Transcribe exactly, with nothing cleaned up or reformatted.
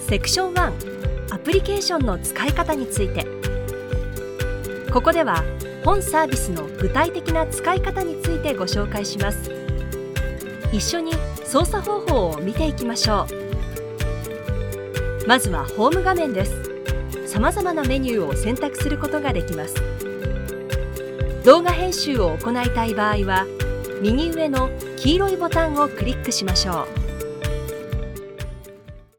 セクションワン、アプリケーションの使い方について。ここでは本サービスの具体的な使い方についてご紹介します。一緒に操作方法を見ていきましょう。まずはホーム画面です。さまざまなメニューを選択することができます。動画編集を行いたい場合は、右上の黄色いボタンをクリックしましょう。